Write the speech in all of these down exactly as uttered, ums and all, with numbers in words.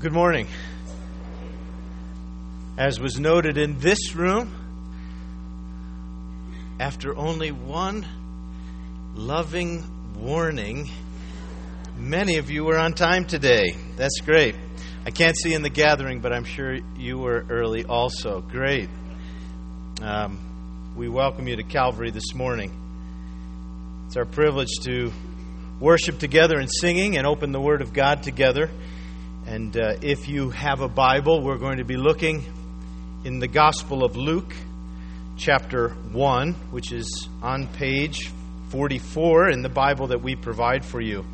Good morning. As was noted in this room, after only one loving warning, many of you were on time today. That's great. I can't see in the gathering, but I'm sure you were early also. Great. Um, we welcome you to Calvary this morning. It's our privilege to worship together in singing and open the Word of God together. And uh, if you have a Bible, we're going to be looking in the Gospel of Luke, chapter one, which is on page forty-four in the Bible that we provide for you.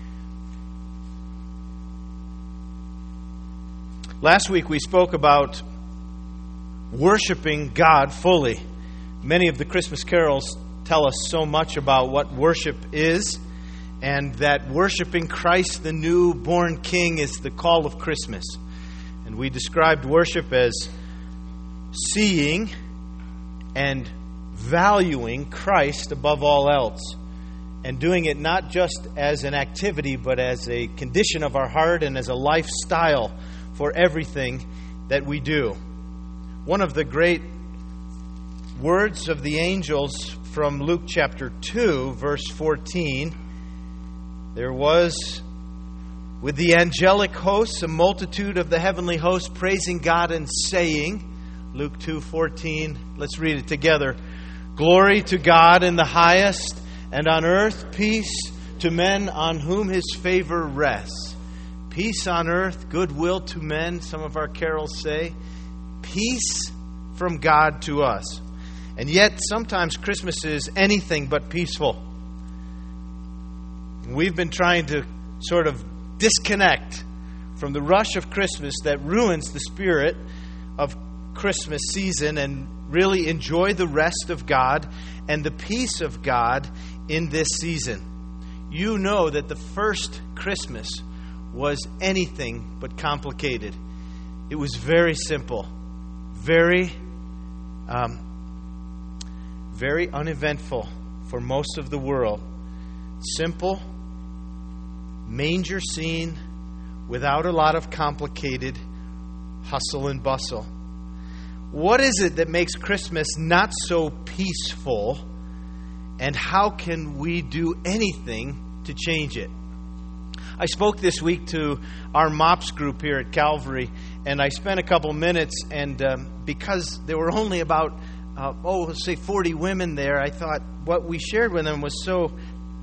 Last week we spoke about worshiping God fully. Many of the Christmas carols tell us so much about what worship is, and that worshiping Christ, the newborn King, is the call of Christmas. And we described worship as seeing and valuing Christ above all else, and doing it not just as an activity, but as a condition of our heart and as a lifestyle for everything that we do. One of the great words of the angels from Luke chapter two, verse fourteen, there was with the angelic hosts a multitude of the heavenly hosts praising God and saying, Luke two fourteen, let's read it together. Glory to God in the highest, and on earth peace to men on whom His favor rests. Peace on earth, goodwill to men, some of our carols say. Peace from God to us. And yet sometimes Christmas is anything but peaceful. We've been trying to sort of disconnect from the rush of Christmas that ruins the spirit of Christmas season and really enjoy the rest of God and the peace of God in this season. You know that the first Christmas was anything but complicated. It was very simple, very, um, very uneventful for most of the world. Simple, manger scene without a lot of complicated hustle and bustle. What is it that makes Christmas not so peaceful, and how can we do anything to change it? I spoke this week to our MOPS group here at Calvary, and I spent a couple minutes, and um, because there were only about, uh, oh, let's say forty women there, I thought what we shared with them was so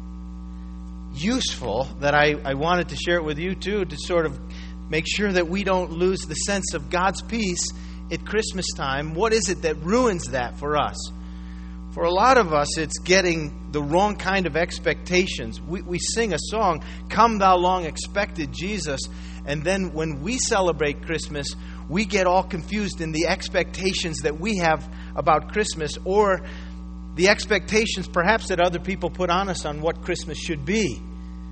useful that I, I wanted to share it with you too, to sort of make sure that we don't lose the sense of God's peace at Christmas time. What is it that ruins that for us? For a lot of us, it's getting the wrong kind of expectations. We, we sing a song, Come Thou Long Expected Jesus, and then when we celebrate Christmas, we get all confused in the expectations that we have about Christmas, or the expectations perhaps that other people put on us on what Christmas should be.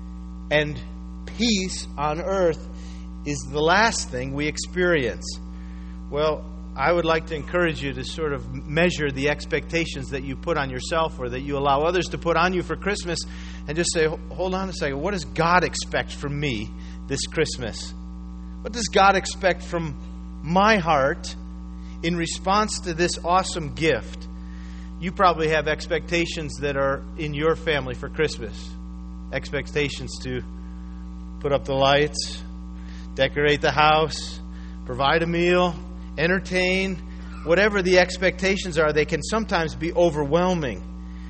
And peace on earth is the last thing we experience. Well, I would like to encourage you to sort of measure the expectations that you put on yourself or that you allow others to put on you for Christmas, and just say, hold on a second, what does God expect from me this Christmas? What does God expect from my heart in response to this awesome gift? You probably have expectations that are in your family for Christmas. Expectations to put up the lights, decorate the house, provide a meal, entertain. Whatever the expectations are, they can sometimes be overwhelming.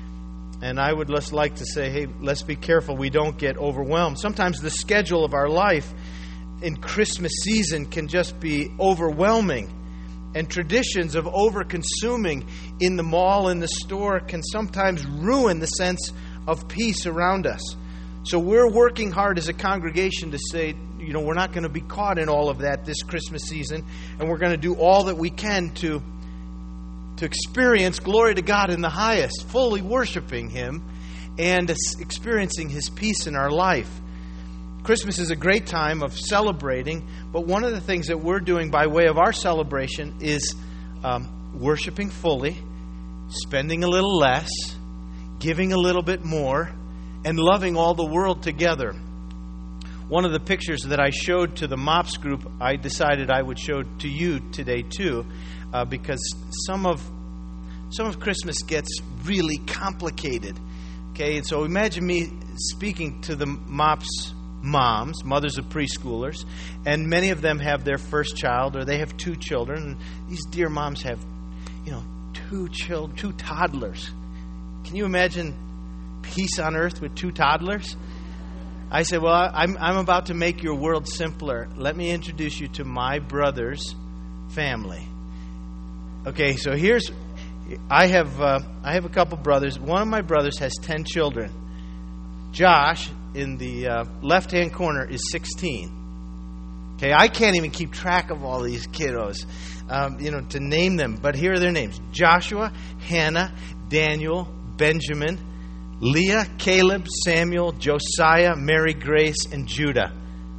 And I would just like to say, hey, let's be careful we don't get overwhelmed. Sometimes the schedule of our life in Christmas season can just be overwhelming. And traditions of over-consuming in the mall, in the store, can sometimes ruin the sense of peace around us. So we're working hard as a congregation to say, you know, we're not going to be caught in all of that this Christmas season, and we're going to do all that we can to, to experience glory to God in the highest, fully worshiping Him and experiencing His peace in our life. Christmas is a great time of celebrating, but one of the things that we're doing by way of our celebration is um, worshiping fully, spending a little less, giving a little bit more, and loving all the world together. one of the pictures that I showed to the MOPS group, I decided I would show to you today too, uh, because some of some of Christmas gets really complicated. Okay, and so imagine me speaking to the MOPS moms, mothers of preschoolers, and many of them have their first child, or they have two children. And these dear moms have, you know, two children, two toddlers. Can you imagine peace on earth with two toddlers? I said, well, I'm I'm about to make your world simpler. Let me introduce you to my brother's family. Okay, so here's, I have uh, I have a couple brothers. One of my brothers has ten children. Josh, in the uh, left-hand corner, is sixteen. Okay, I can't even keep track of all these kiddos, um, you know, to name them. But here are their names: Joshua, Hannah, Daniel, Benjamin, Leah, Caleb, Samuel, Josiah, Mary Grace, and Judah.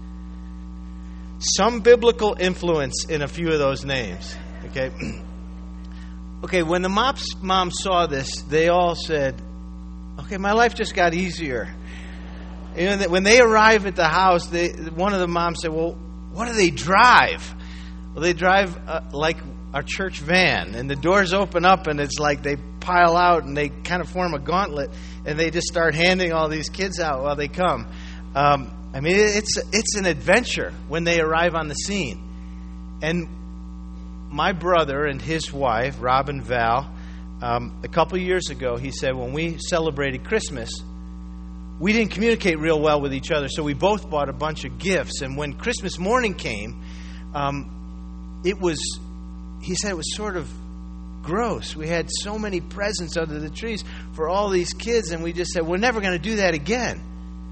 Some biblical influence in a few of those names. Okay. Okay, when the MOPS moms saw this, they all said, okay, my life just got easier. You know, when they arrive at the house, they, one of the moms said, well, what do they drive? Well, they drive uh, like our church van, and the doors open up, and it's like they pile out, and they kind of form a gauntlet, and they just start handing all these kids out while they come. Um, I mean, it's it's an adventure when they arrive on the scene. And my brother and his wife, Rob and Val, um, a couple years ago, he said when we celebrated Christmas, we didn't communicate real well with each other, so we both bought a bunch of gifts. And when Christmas morning came, um, it was, he said it was sort of gross. We had so many presents under the trees for all these kids, and we just said, we're never going to do that again.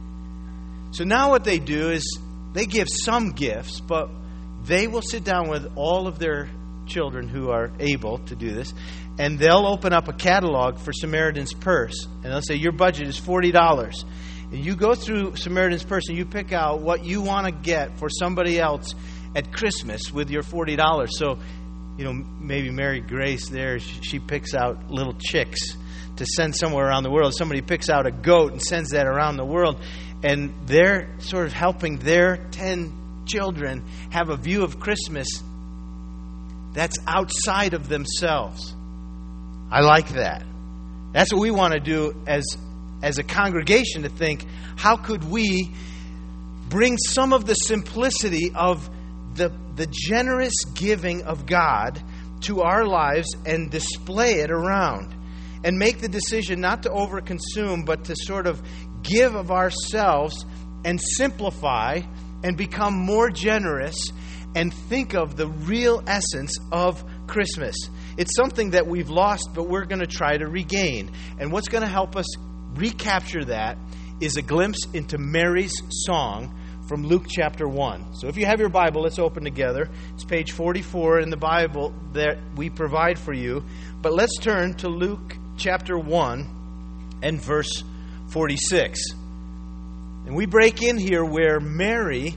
So now what they do is they give some gifts, but they will sit down with all of their children who are able to do this, and they'll open up a catalog for Samaritan's Purse, and they'll say, your budget is forty dollars. And you go through Samaritan's Purse and you pick out what you want to get for somebody else at Christmas with your forty dollars. So, you know, maybe Mary Grace there, she picks out little chicks to send somewhere around the world. Somebody picks out a goat and sends that around the world. And they're sort of helping their ten children have a view of Christmas that's outside of themselves. I like that. That's what we want to do as, as a congregation, to think, how could we bring some of the simplicity of the, the generous giving of God to our lives and display it around, and make the decision not to overconsume, but to sort of give of ourselves and simplify and become more generous and think of the real essence of Christmas. It's something that we've lost, but we're going to try to regain. And what's going to help us recapture that is a glimpse into Mary's song from Luke chapter one. So if you have your Bible, let's open together. It's page forty-four in the Bible that we provide for you. But let's turn to Luke chapter one and verse forty-six. And we break in here where Mary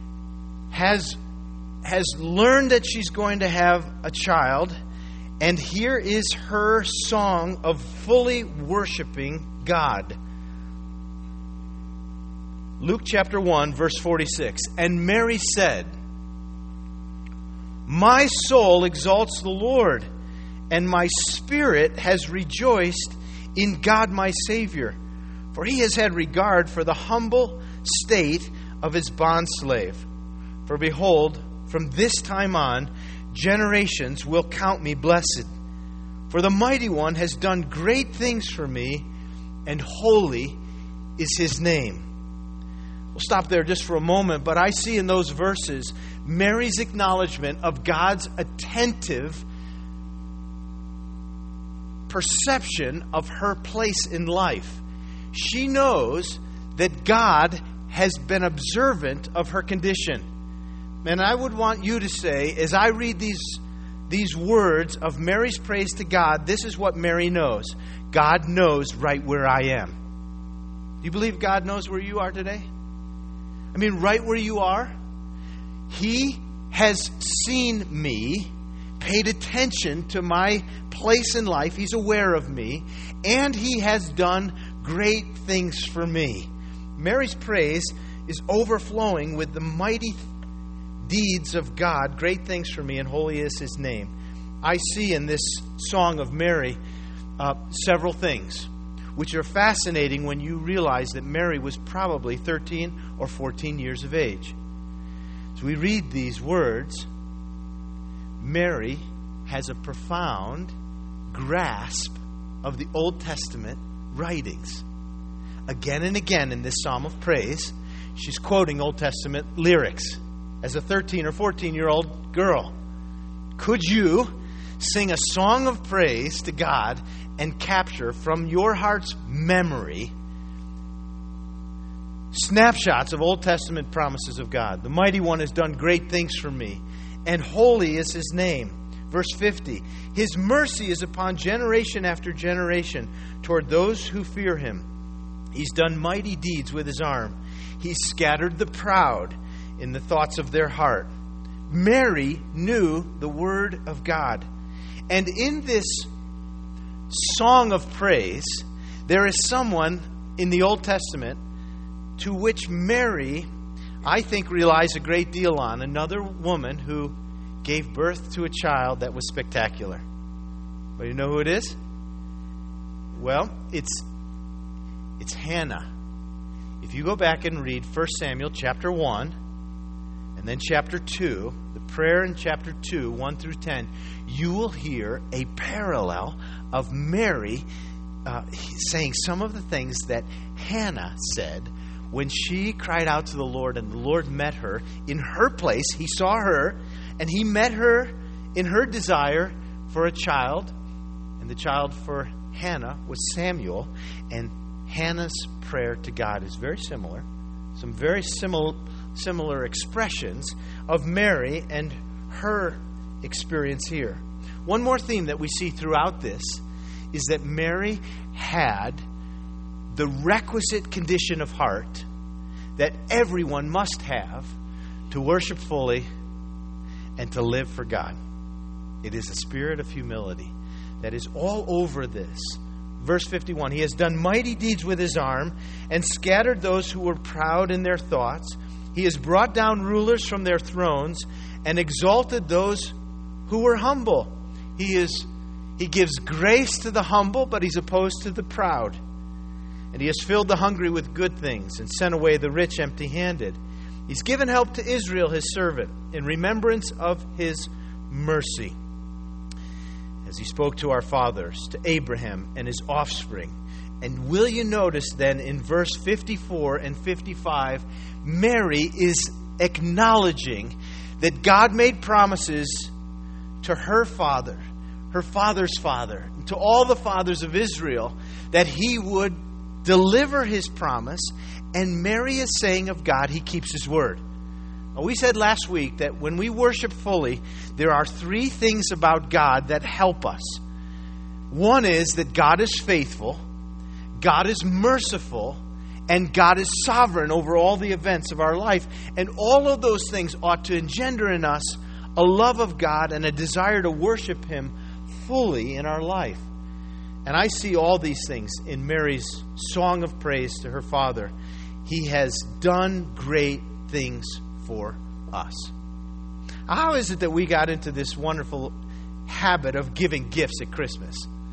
has has learned that she's going to have a child, and here is her song of fully worshiping God. Luke chapter one, verse forty-six. And Mary said, my soul exalts the Lord, and my spirit has rejoiced in God my Savior, for he has had regard for the humble state of his bondslave. For behold, from this time on, generations will count me blessed. For the Mighty One has done great things for me, and holy is his name. We'll stop there just for a moment, but I see in those verses Mary's acknowledgement of God's attentive perception of her place in life. She knows that God has been observant of her condition. And I would want you to say, as I read these, these words of Mary's praise to God, this is what Mary knows. God knows right where I am. Do you believe God knows where you are today? I mean, right where you are. He has seen me, paid attention to my place in life. He's aware of me, and he has done great things for me. Mary's praise is overflowing with the mighty deeds of God, great things for me, and holy is His name. I see in this song of Mary uh, several things, which are fascinating when you realize that Mary was probably thirteen or fourteen years of age. As we read these words, Mary has a profound grasp of the Old Testament writings. Again and again in this psalm of praise, she's quoting Old Testament lyrics. As a thirteen or fourteen-year-old girl, could you sing a song of praise to God and capture from your heart's memory snapshots of Old Testament promises of God? The Mighty One has done great things for me, and holy is His name. Verse fifty, His mercy is upon generation after generation toward those who fear Him. He's done mighty deeds with His arm. He's scattered the proud in the thoughts of their heart. Mary knew the Word of God. And in this song of praise, there is someone in the Old Testament to which Mary, I think, relies a great deal on. Another woman who gave birth to a child that was spectacular. Well, you know who it is? Well, it's it's Hannah. If you go back and read First Samuel chapter one, and then chapter two, the prayer in chapter two, one through ten, you will hear a parallel of Mary uh, saying some of the things that Hannah said when she cried out to the Lord, and the Lord met her in her place. He saw her, and He met her in her desire for a child. And the child for Hannah was Samuel. And Hannah's prayer to God is very similar. Some very similar similar expressions of Mary and her experience here. One more theme that we see throughout this is that Mary had the requisite condition of heart that everyone must have to worship fully and to live for God. It is a spirit of humility that is all over this. Verse fifty-one, He has done mighty deeds with His arm and scattered those who were proud in their thoughts. He has brought down rulers from their thrones and exalted those who were humble. He is He gives grace to the humble, but He's opposed to the proud. And He has filled the hungry with good things and sent away the rich empty-handed. He's given help to Israel, His servant, in remembrance of His mercy, as He spoke to our fathers, to Abraham and his offspring. And will you notice then in verse fifty-four and fifty-five, Mary is acknowledging that God made promises to her father, her father's father, to all the fathers of Israel, that He would deliver His promise. And Mary is saying of God, He keeps His word. Now, we said last week that when we worship fully, there are three things about God that help us. One is that God is faithful, God is merciful, and God is sovereign over all the events of our life. And all of those things ought to engender in us a love of God and a desire to worship Him fully in our life. And I see all these things in Mary's song of praise to her Father. He has done great things for us. How is it that we got into this wonderful habit of giving gifts at Christmas?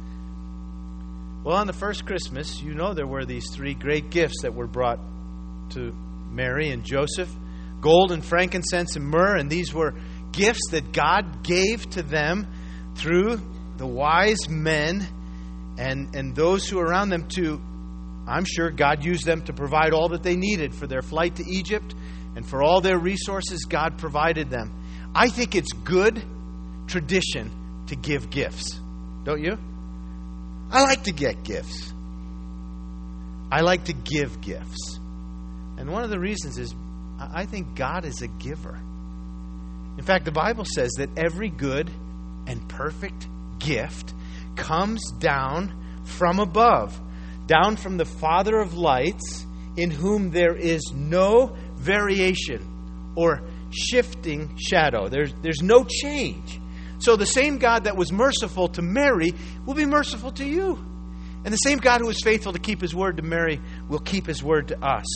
Well, on the first Christmas, you know there were these three great gifts that were brought to Mary and Joseph: gold and frankincense and myrrh. And these were gifts that God gave to them through the wise men and, and those who were around them to, I'm sure God used them to provide all that they needed for their flight to Egypt, and for all their resources, God provided them. I think it's good tradition to give gifts. Don't you? I like to get gifts. I like to give gifts. And one of the reasons is I think God is a giver. In fact, the Bible says that every good and perfect gift comes down from above, down from the Father of lights, in whom there is no variation or shifting shadow. There's, there's no change. So the same God that was merciful to Mary will be merciful to you. And the same God who is faithful to keep His word to Mary will keep His word to us.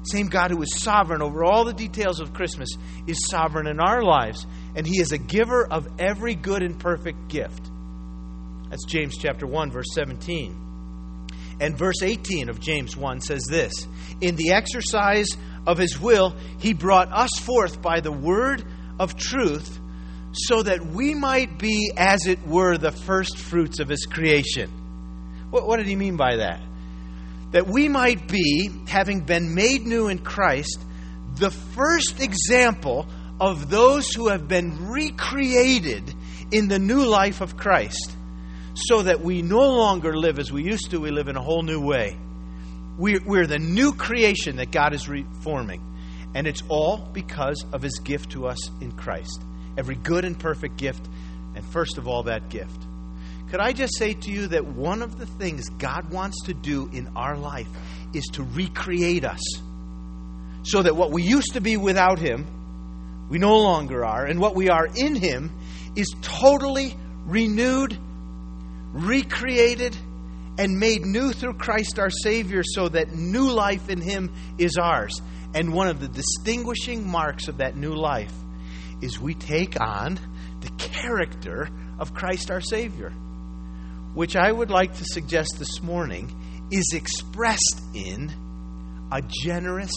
same God who is sovereign over all the details of Christmas is sovereign in our lives. And He is a giver of every good and perfect gift. That's James chapter one, verse seventeen. And verse eighteen of James one says this: in the exercise of His will, He brought us forth by the word of truth, so that we might be, as it were, the first fruits of His creation. What, what did He mean by that? That we might be, having been made new in Christ, the first example of those who have been recreated in the new life of Christ, so that we no longer live as we used to. We live in a whole new way. We're, we're the new creation that God is reforming. And it's all because of His gift to us in Christ. Every good and perfect gift, and first of all, that gift. Could I just say to you that one of the things God wants to do in our life is to recreate us, so that what we used to be without Him, we no longer are, and what we are in Him is totally renewed, recreated, and made new through Christ our Savior, so that new life in Him is ours. And one of the distinguishing marks of that new life is we take on the character of Christ our Savior, which I would like to suggest this morning is expressed in a generous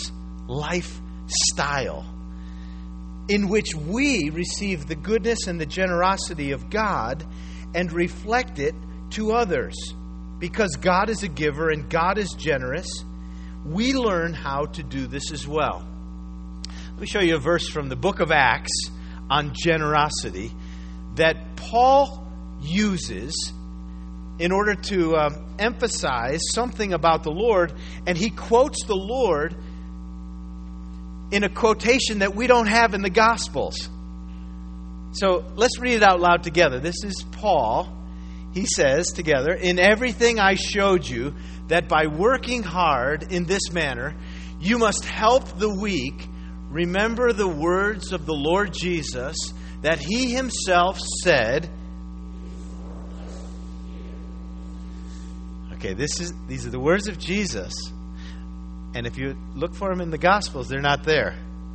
lifestyle, in which we receive the goodness and the generosity of God and reflect it to others. Because God is a giver and God is generous, we learn how to do this as well. Let me show you a verse from the book of Acts on generosity that Paul uses in order to um, emphasize something about the Lord. And he quotes the Lord in a quotation that we don't have in the Gospels. So let's read it out loud together. This is Paul. He says together, "In everything I showed you that by working hard in this manner, you must help the weak. Remember the words of the Lord Jesus, that He Himself said..." Okay, this is these are the words of Jesus. And if you look for them in the Gospels, they're not there.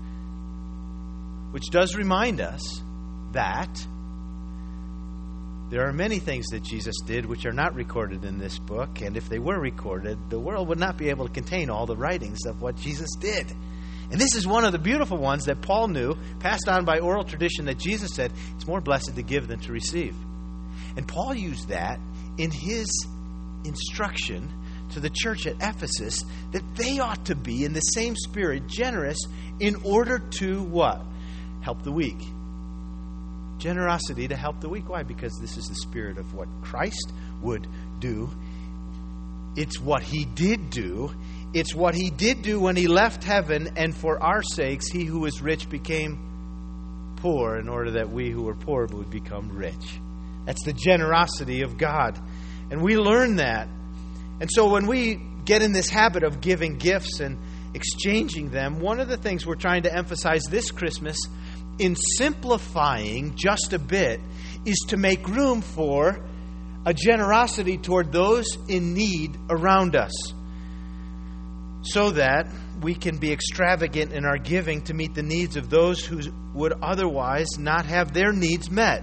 Which does remind us that there are many things that Jesus did which are not recorded in this book. And if they were recorded, the world would not be able to contain all the writings of what Jesus did. And this is one of the beautiful ones that Paul knew, passed on by oral tradition, that Jesus said, it's more blessed to give than to receive. And Paul used that in his instruction to the church at Ephesus, that they ought to be in the same spirit generous in order to what? Help the weak. Generosity to help the weak. Why? Because this is the spirit of what Christ would do. It's what He did do. It's what He did do when He left heaven, and for our sakes, He who was rich became poor in order that we who were poor would become rich. That's the generosity of God. And we learn that. And so when we get in this habit of giving gifts and exchanging them, one of the things we're trying to emphasize this Christmas in simplifying just a bit is to make room for a generosity toward those in need around us, so that we can be extravagant in our giving to meet the needs of those who would otherwise not have their needs met.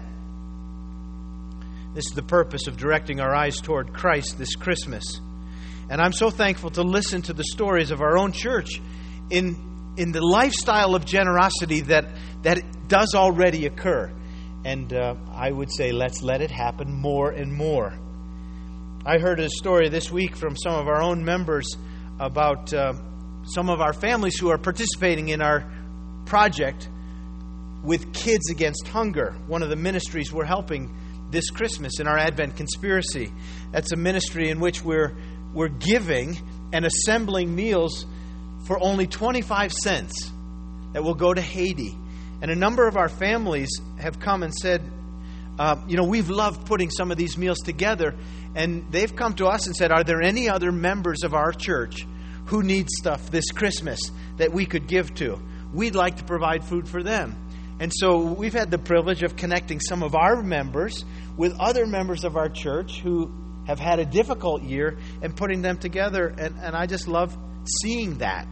This is the purpose of directing our eyes toward Christ this Christmas. And I'm so thankful to listen to the stories of our own church in in the lifestyle of generosity that, that does already occur. And uh, I would say let's let it happen more and more. I heard a story this week from some of our own members about uh, some of our families who are participating in our project with Kids Against Hunger, one of the ministries we're helping this Christmas in our Advent Conspiracy. That's a ministry in which we're we're giving and assembling meals for only twenty-five cents that will go to Haiti. And a number of our families have come and said, uh, you know, we've loved putting some of these meals together. And they've come to us and said, are there any other members of our church who need stuff this Christmas that we could give to? We'd like to provide food for them. And so we've had the privilege of connecting some of our members with other members of our church who have had a difficult year and putting them together. And, and I just love seeing that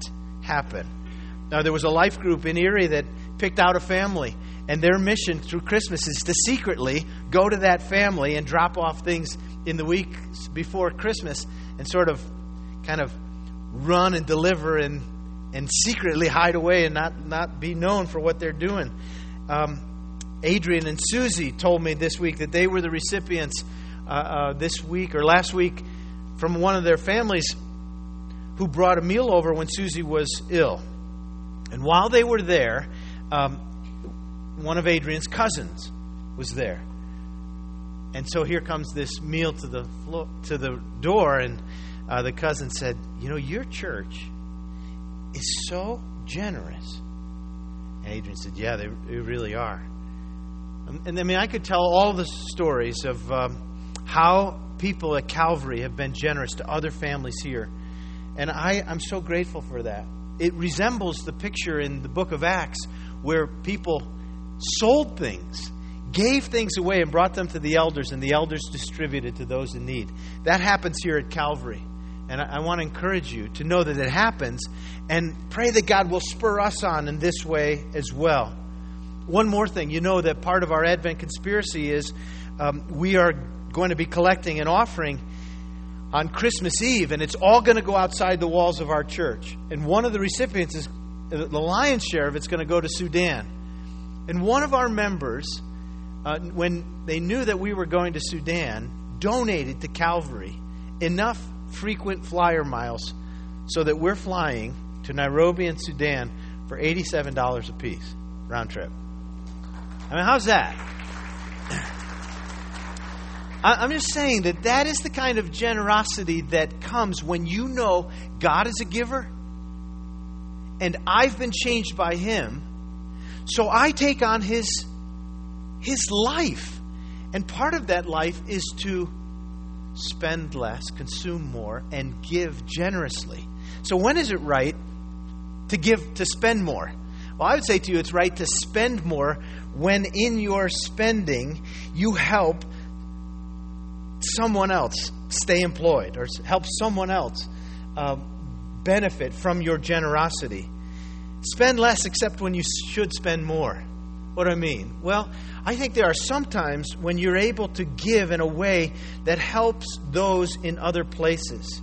happen. Now, there was a life group in Erie that picked out a family, and their mission through Christmas is to secretly go to that family and drop off things in the weeks before Christmas and sort of kind of run and deliver and and secretly hide away and not, not be known for what they're doing. Um, Adrian and Susie told me this week that they were the recipients uh, uh, this week or last week from one of their families who brought a meal over when Susie was ill. And while they were there, um, one of Adrian's cousins was there. And so here comes this meal to the flo- to the door, and uh, the cousin said, "You know, your church is so generous." And Adrian said, "Yeah, they, they really are." And, and I mean, I could tell all the stories of um, how people at Calvary have been generous to other families here. And I, I'm so grateful for that. It resembles the picture in the book of Acts where people sold things, gave things away, and brought them to the elders, and the elders distributed to those in need. That happens here at Calvary. And I, I want to encourage you to know that it happens, and pray that God will spur us on in this way as well. One more thing. You know that part of our Advent conspiracy is um, we are going to be collecting an offering on Christmas Eve, and it's all going to go outside the walls of our church. And one of the recipients is, the lion's share of it's going to go to Sudan. And one of our members, uh, when they knew that we were going to Sudan, donated to Calvary enough frequent flyer miles so that we're flying to Nairobi and Sudan for eighty-seven dollars a piece, round trip. I mean, how's that? I'm just saying that that is the kind of generosity that comes when you know God is a giver and I've been changed by Him. So I take on His, His life. And part of that life is to spend less, consume more, and give generously. So when is it right to give, to spend more? Well, I would say to you it's right to spend more when in your spending you help someone else stay employed or help someone else uh, benefit from your generosity. Spend less except when you should spend more. What do I mean? Well, I think there are some times when you're able to give in a way that helps those in other places.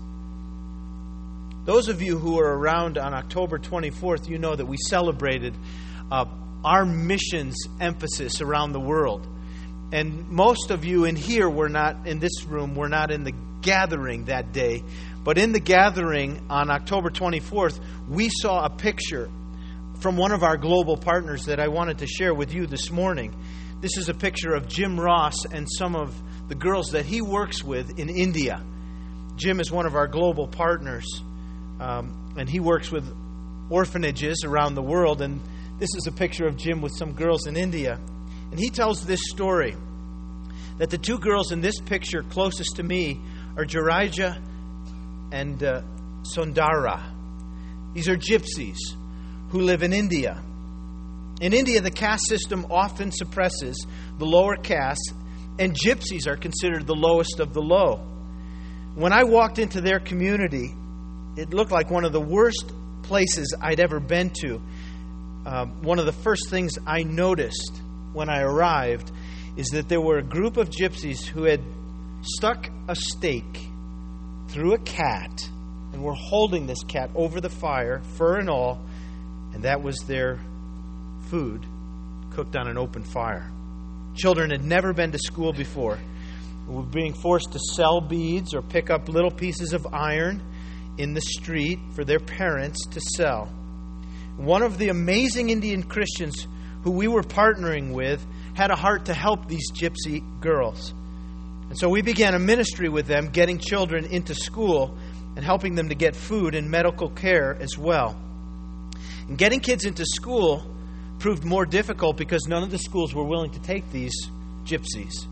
Those of you who are around on October twenty-fourth, you know that we celebrated uh, our missions emphasis around the world. And most of you in here were not, in this room, were not in the gathering that day. But in the gathering on October twenty-fourth, we saw a picture from one of our global partners that I wanted to share with you this morning. This is a picture of Jim Ross and some of the girls that he works with in India. Jim is one of our global partners, um, and he works with orphanages around the world. And this is a picture of Jim with some girls in India. And he tells this story, that the two girls in this picture closest to me are Jarija and uh, Sundara. These are gypsies who live in India. In India, the caste system often suppresses the lower castes, and gypsies are considered the lowest of the low. When I walked into their community, it looked like one of the worst places I'd ever been to. Uh, one of the first things I noticed when I arrived is that there were a group of gypsies who had stuck a stake through a cat and were holding this cat over the fire, fur and all, and that was their food, cooked on an open fire. Children had never been to school before. They were being forced to sell beads or pick up little pieces of iron in the street for their parents to sell. One of the amazing Indian Christians who we were partnering with had a heart to help these gypsy girls. And so we began a ministry with them, getting children into school and helping them to get food and medical care as well. And getting kids into school proved more difficult because none of the schools were willing to take these gypsies.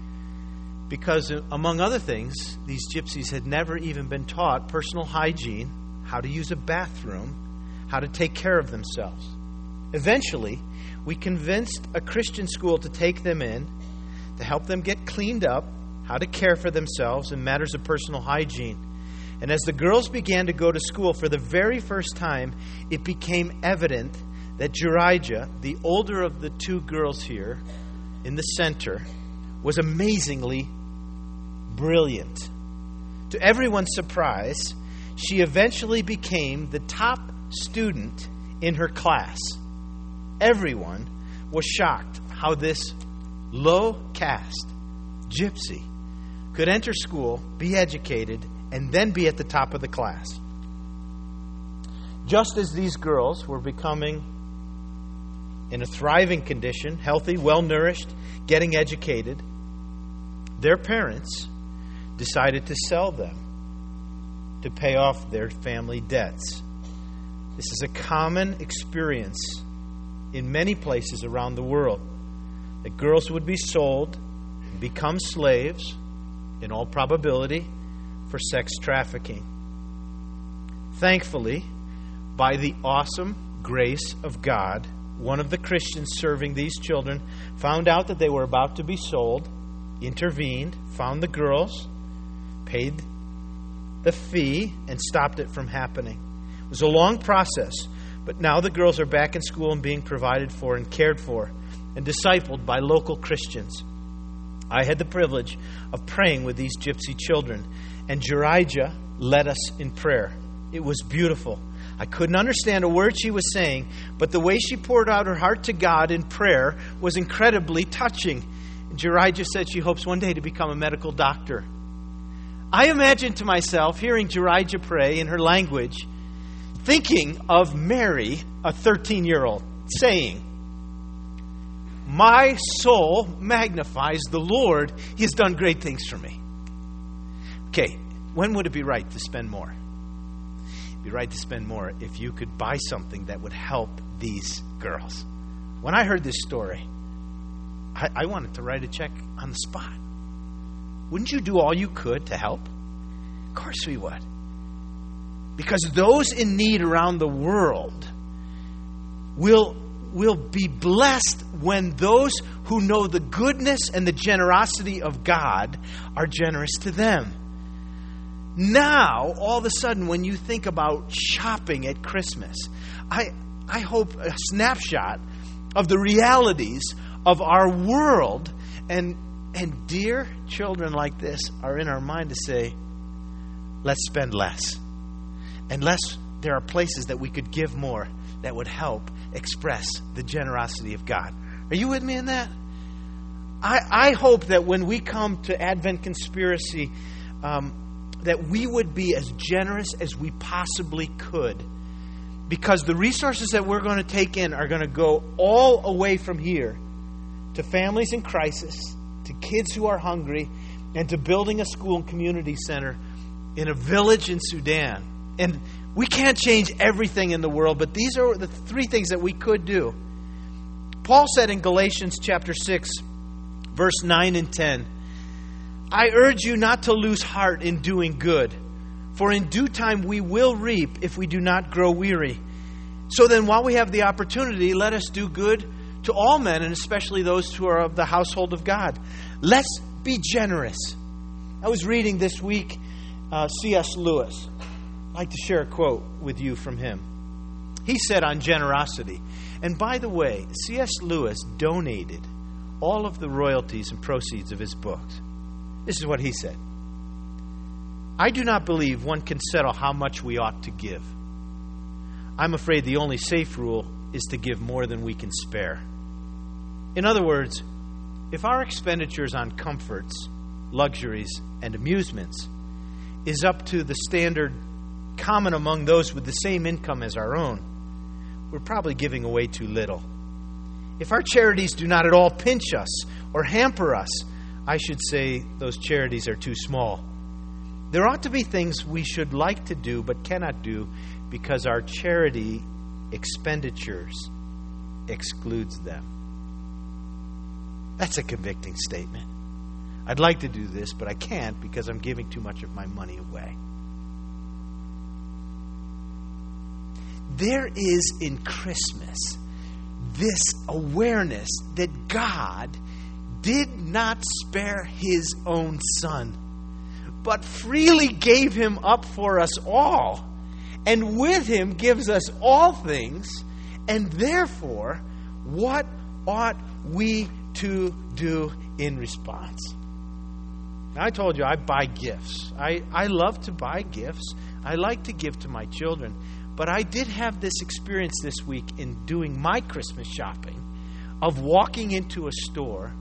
Because, among other things, these gypsies had never even been taught personal hygiene, how to use a bathroom, how to take care of themselves. Eventually, we convinced a Christian school to take them in, to help them get cleaned up, how to care for themselves in matters of personal hygiene. And as the girls began to go to school for the very first time, it became evident that Jerijah, the older of the two girls here in the center, was amazingly brilliant. To everyone's surprise, she eventually became the top student in her class. Everyone was shocked how this low-caste gypsy could enter school, be educated, and then be at the top of the class. Just as these girls were becoming in a thriving condition, healthy, well-nourished, getting educated, their parents decided to sell them to pay off their family debts. This is a common experience in many places around the world, that girls would be sold, become slaves, in all probability, for sex trafficking. Thankfully, by the awesome grace of God, one of the Christians serving these children found out that they were about to be sold, intervened, found the girls, paid the fee, and stopped it from happening. It was a long process, but now the girls are back in school and being provided for and cared for and discipled by local Christians. I had the privilege of praying with these gypsy children, and Jerijah led us in prayer. It was beautiful. I couldn't understand a word she was saying, but the way she poured out her heart to God in prayer was incredibly touching. And Jerijah said she hopes one day to become a medical doctor. I imagine to myself hearing Jerijah pray in her language, thinking of Mary, a thirteen-year-old, saying, "My soul magnifies the Lord. He has done great things for me." Okay, when would it be right to spend more? It'd be right to spend more if you could buy something that would help these girls. When I heard this story, I, I wanted to write a check on the spot. Wouldn't you do all you could to help? Of course we would. Because those in need around the world will, will be blessed when those who know the goodness and the generosity of God are generous to them. Now, all of a sudden, when you think about shopping at Christmas, I, I hope a snapshot of the realities of our world, and and dear children like this are in our mind to say, let's spend less. Unless there are places that we could give more that would help express the generosity of God. Are you with me in that? I, I hope that when we come to Advent Conspiracy, um, that we would be as generous as we possibly could. Because the resources that we're going to take in are going to go all away from here to families in crisis, to kids who are hungry, and to building a school and community center in a village in Sudan. And we can't change everything in the world, but these are the three things that we could do. Paul said in Galatians chapter six, verse nine and ten, "I urge you not to lose heart in doing good, for in due time we will reap if we do not grow weary. So then, while we have the opportunity, let us do good to all men, and especially those who are of the household of God. Let's be generous." I was reading this week uh, C S Lewis. I'd like to share a quote with you from him. He said on generosity, and by the way, C S Lewis donated all of the royalties and proceeds of his books. This is what he said. "I do not believe one can settle how much we ought to give. I'm afraid the only safe rule is to give more than we can spare. In other words, if our expenditures on comforts, luxuries, and amusements is up to the standard common among those with the same income as our own, we're probably giving away too little. If our charities do not at all pinch us or hamper us, I should say those charities are too small. There ought to be things we should like to do but cannot do because our charity expenditures excludes them." That's a convicting statement. I'd like to do this, but I can't because I'm giving too much of my money away. There is in Christmas this awareness that God did not spare His own Son, but freely gave him up for us all, and with him gives us all things, and therefore, what ought we to do in response? Now, I told you I buy gifts. I, I love to buy gifts. I like to give to my children. But I did have this experience this week in doing my Christmas shopping of walking into a store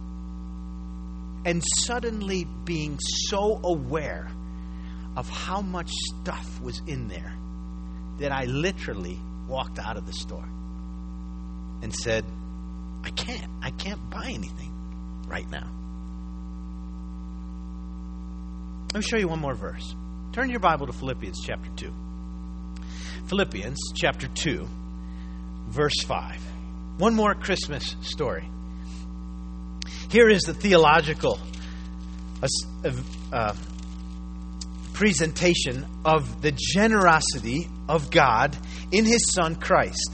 and suddenly being so aware of how much stuff was in there that I literally walked out of the store and said, I can't. I can't buy anything right now. Let me show you one more verse. Turn your Bible to Philippians chapter two. Philippians chapter two, verse five. One more Christmas story. Here is the theological uh, uh, presentation of the generosity of God in His Son Christ,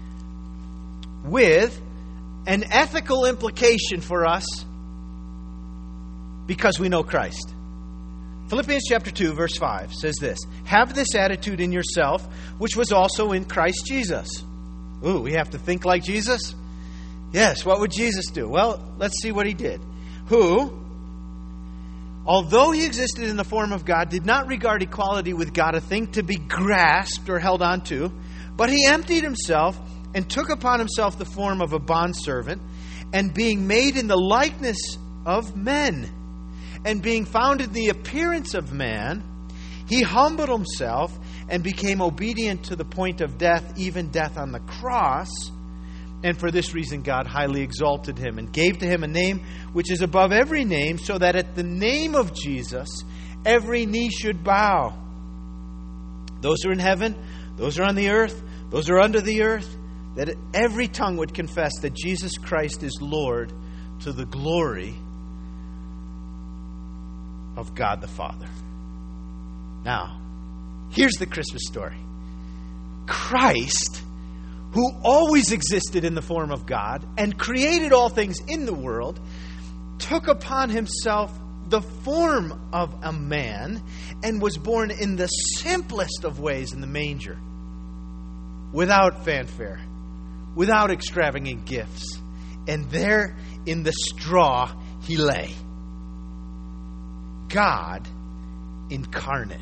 with an ethical implication for us because we know Christ. Philippians chapter two, verse five says this: have this attitude in yourself, which was also in Christ Jesus. Ooh, we have to think like Jesus? Yes, what would Jesus do? Well, let's see what He did. Who, although He existed in the form of God, did not regard equality with God a thing to be grasped or held on to, but He emptied Himself and took upon Himself the form of a bondservant, and being made in the likeness of men, and being found in the appearance of man, He humbled Himself and became obedient to the point of death, even death on the cross. And for this reason God highly exalted Him and gave to Him a name which is above every name, so that at the name of Jesus every knee should bow. Those who are in heaven, those who are on the earth, those who are under the earth, that every tongue would confess that Jesus Christ is Lord, to the glory of God the Father. Now, here's the Christmas story. Christ, who always existed in the form of God and created all things in the world, took upon Himself the form of a man and was born in the simplest of ways in the manger, without fanfare, without extravagant gifts. And there in the straw He lay. God incarnate.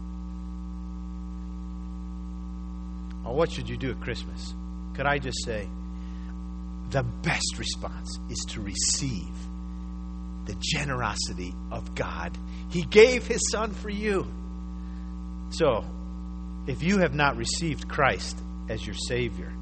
Oh, what should you do at Christmas? Could I just say, the best response is to receive the generosity of God. He gave His Son for you. So, if you have not received Christ as your Savior,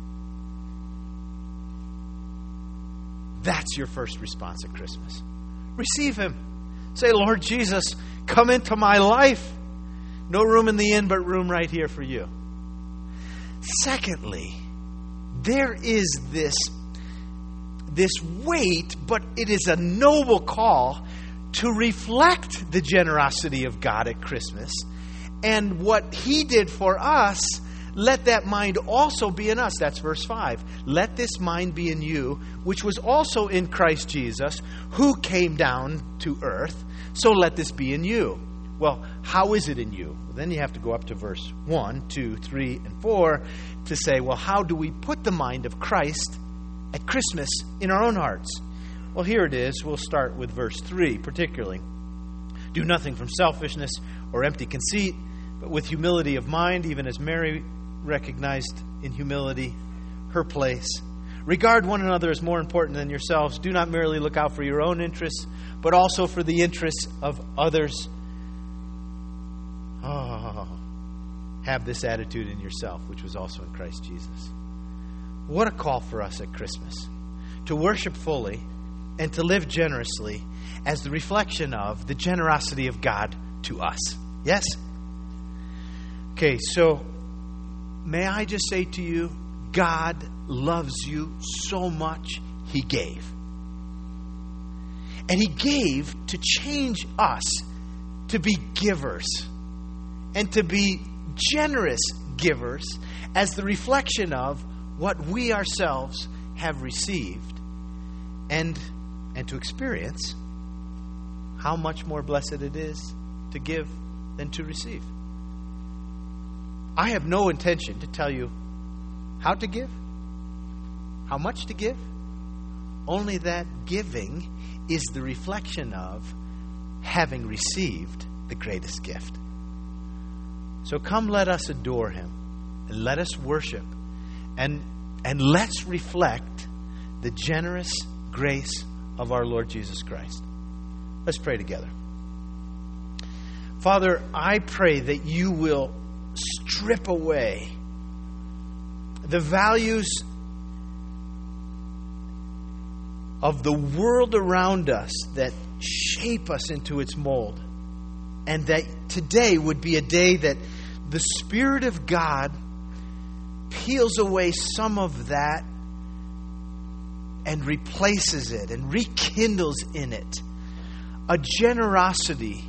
that's your first response at Christmas. Receive Him. Say, Lord Jesus, come into my life. No room in the inn, but room right here for you. Secondly, there is this, this weight, but it is a noble call to reflect the generosity of God at Christmas. And what He did for us, let that mind also be in us. That's verse five. Let this mind be in you, which was also in Christ Jesus, who came down to earth. So let this be in you. Well, how is it in you? Well, then you have to go up to verse one, two, three, and four to say, well, how do we put the mind of Christ at Christmas in our own hearts? Well, here it is. We'll start with verse three, particularly. Do nothing from selfishness or empty conceit, but with humility of mind, even as Mary recognized in humility her place. Regard one another as more important than yourselves. Do not merely look out for your own interests, but also for the interests of others. Oh, have this attitude in yourself, which was also in Christ Jesus. What a call for us at Christmas. To worship fully and to live generously as the reflection of the generosity of God to us. Yes? Okay, so may I just say to you, God loves you so much, He gave. And He gave to change us to be givers and to be generous givers as the reflection of what we ourselves have received, and and to experience how much more blessed it is to give than to receive. I have no intention to tell you how to give, how much to give. Only that giving is the reflection of having received the greatest gift. So come, let us adore Him, and let us worship, and, and let's reflect the generous grace of our Lord Jesus Christ. Let's pray together. Father, I pray that you will strip away the values of the world around us that shape us into its mold. And that today would be a day that the Spirit of God peels away some of that and replaces it and rekindles in it a generosity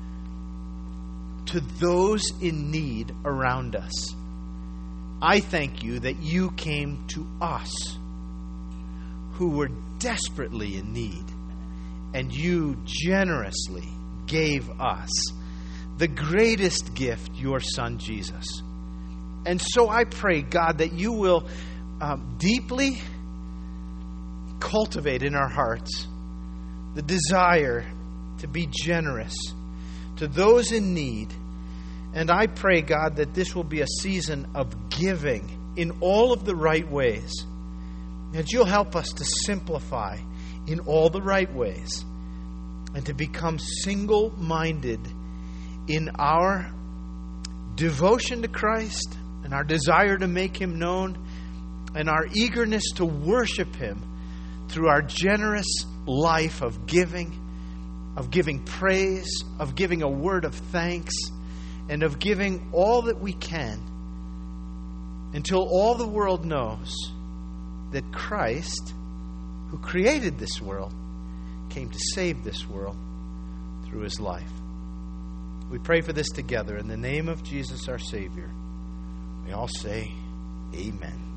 to those in need around us. I thank you that you came to us who were desperately in need, and you generously gave us the greatest gift, your Son Jesus. And so I pray, God, that you will um, deeply cultivate in our hearts the desire to be generous to those in need. And I pray, God, that this will be a season of giving in all of the right ways. That you'll help us to simplify in all the right ways and to become single-minded in our devotion to Christ and our desire to make Him known and our eagerness to worship Him through our generous life of giving, of giving praise, of giving a word of thanks, and of giving all that we can until all the world knows that Christ, who created this world, came to save this world through His life. We pray for this together in the name of Jesus our Savior. We all say, Amen.